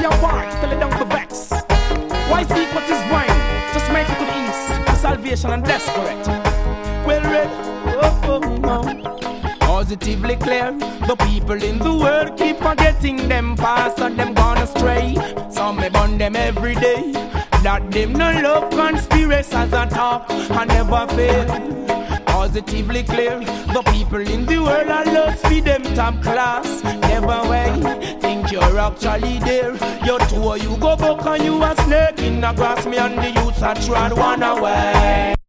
your part, tell it down to vex. Why seek what is wine? Just make it to the east, to salvation and that's correct. Well read, positively clear. The people in the world keep forgetting them past and them gone astray. Some may burn them every day. That them no love conspiracies at talk and never fail. Positively clear. The people in the world are lost for them top class. Never way, think you're actually there. Your tour you go back and you a snake in the grass. Me and the youths are trod one away.